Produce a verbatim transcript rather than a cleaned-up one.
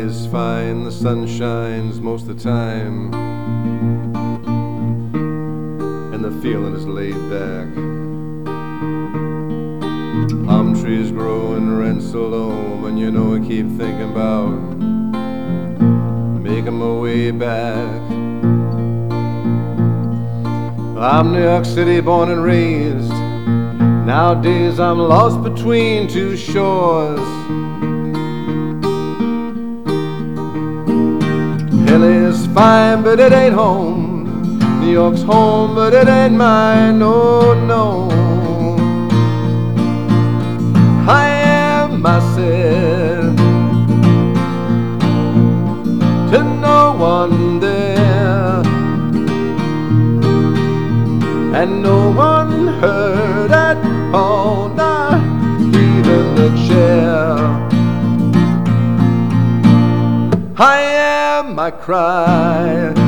is fine, the sun shines most of the time, and the feeling is laid back. Palm trees grow and rent so low, and you know I keep thinking about making my way back. I'm New York City born and raised. Nowadays I'm lost between two shores. L A's fine, but it ain't home. New York's home, but it ain't mine. No, no. I am myself to no one there, and no one heard at all, not even the chair. I am my cry.